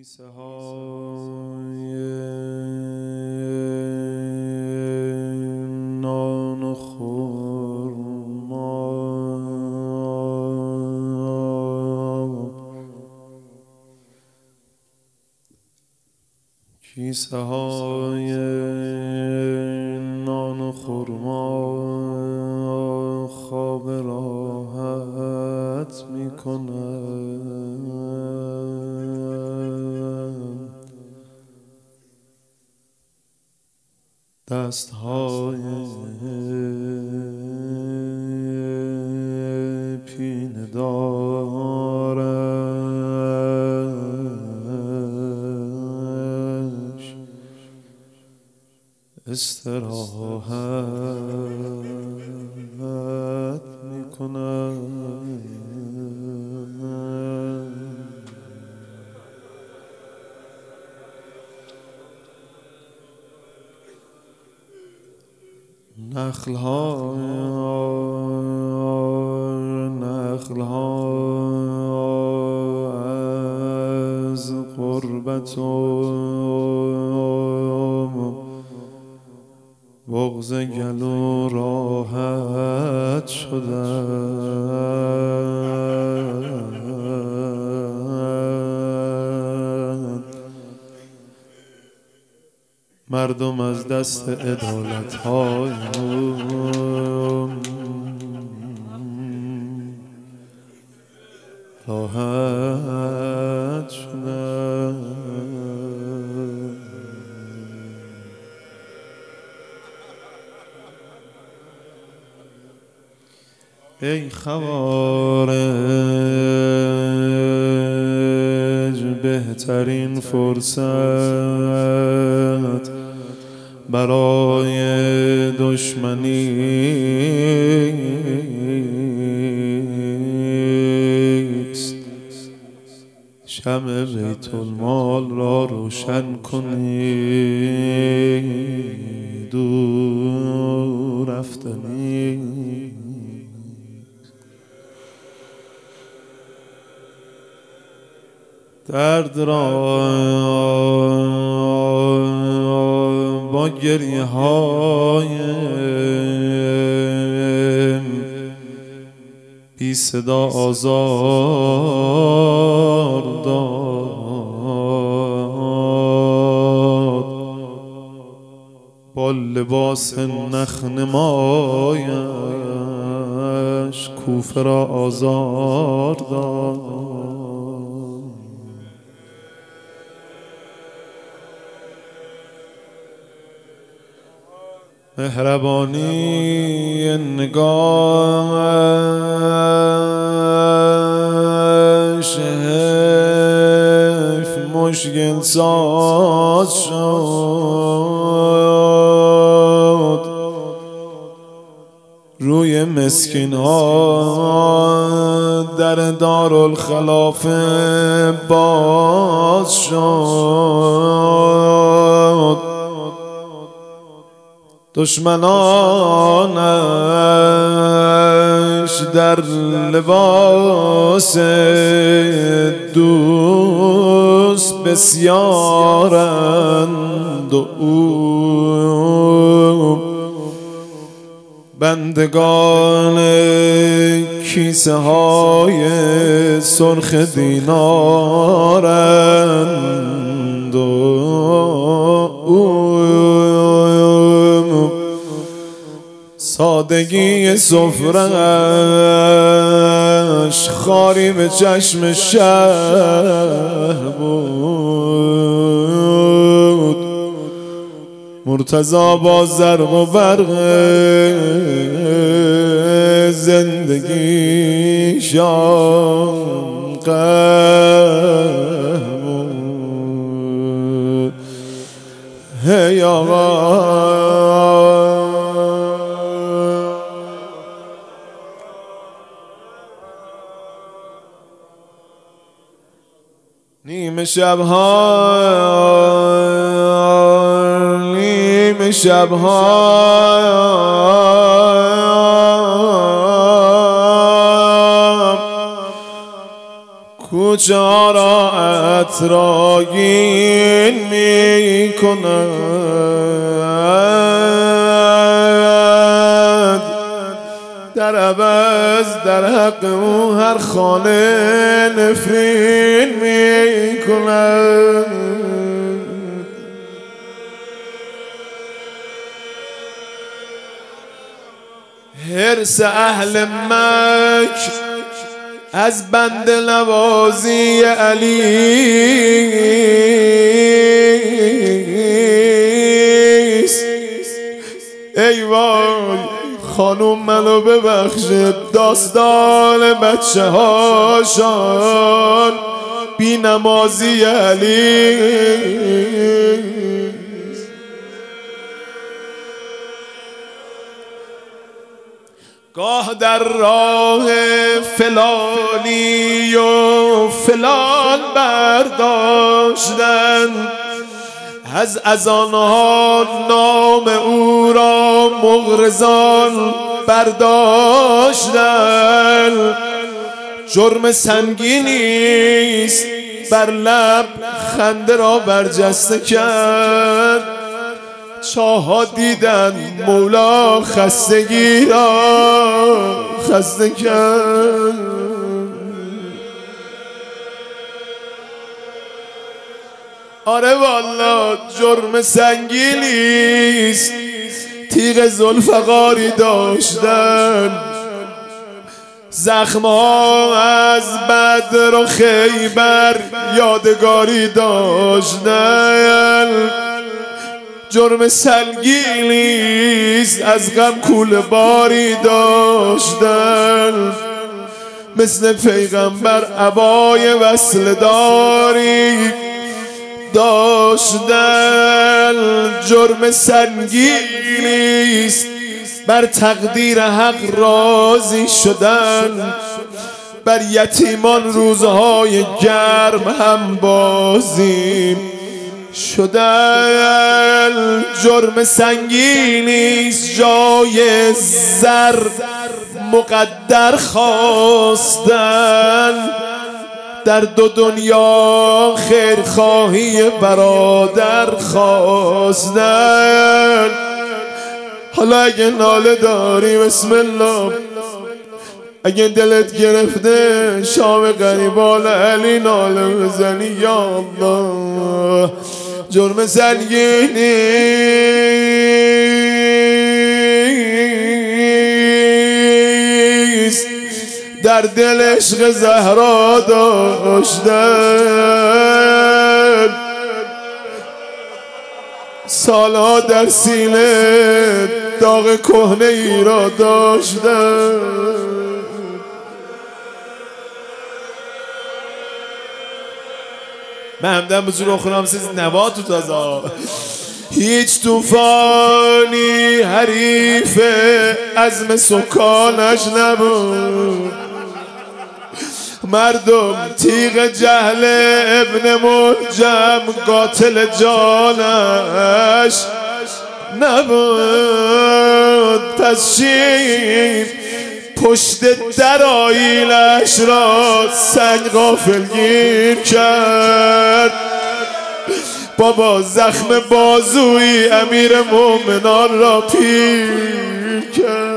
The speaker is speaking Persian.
کیسه های نان و خرما کیسه های نان و خرما خواب راحت میکنن دست‌های پینه دارش استراحت میکنن نخل‌ها از غربت و بغض گلو راحت شدن مردم از دست عدالت‌های راحت شدن ای خوارج بهترین فرصت برای دشمنی است شمع بیت المال را روشن کنید دور رفتنی درد را با گریه های بی صدا آزار داد با لباس نخنمایش کوفه را آزار داد مهربانی نگاهش حیف مشکل ساز شد روی مسکین ها در دارالخلافه باز شد دشمنانش در لباس دوست بسیارند و او بندگان کیسه های سرخ دینارند و سادگی سفره‌اش خاری به چشم شهر بود مرتضی با ضرب و برق زندگی شان قهر بود هی آقا نیمه شبها کوچه ها را عطرآگین می کند، در عوض در حق او هر خانه نفرین می کند. حرص اهل مکر از بند نوازی علی است. ای وای خانوم منو ببخشید، داستان بچه هاشان بی نمازی علی. گاه در راه فلانی و فلان برداشتن، از اذانها نام او را مغرضان برداشتن. جرم سنگینی است بر لب خنده را برجسته کرد. شاه‌ها دیدن مولا خستگی را خسته کرد. آره والا جرم سنگینی است، تیغ ذوالفقاری داشتن. زخم‌ها از بدر و خیبر یادگاری داشتن. جرم سنگینی است، از غم کوله باری داشتن. مثل پیغمبر عبای وصل داری داشتن. جرم سنگینی است، بر تقدیر حق راضی شدن. بر یتیمان روزهای گرم هم بازی شدن. جرم سنگینی است، جای زر مقدر خواستن. در دو دنیا خیرخواهی برادر خواستن. حالا اگه ناله داری بسم الله، اگه دلت گرفته شام غریبان علی ناله بزنی یا الله. جرم سنگینی است، در دل عشق زهرا داشتن. سالها در سینه داغ کهنه ای را داشتن. من همدن بزرگ اخونام سیز نوا تو تازا. هیچ توفانی حریف عزم سکانش نبود. مردم تیغ جهل ابن منجم قاتل جانش نبود. پس چی پشت درایلش را سنگ غافلگیر کرد. بابا زخم بازوی امیر مومنان را پیر کرد.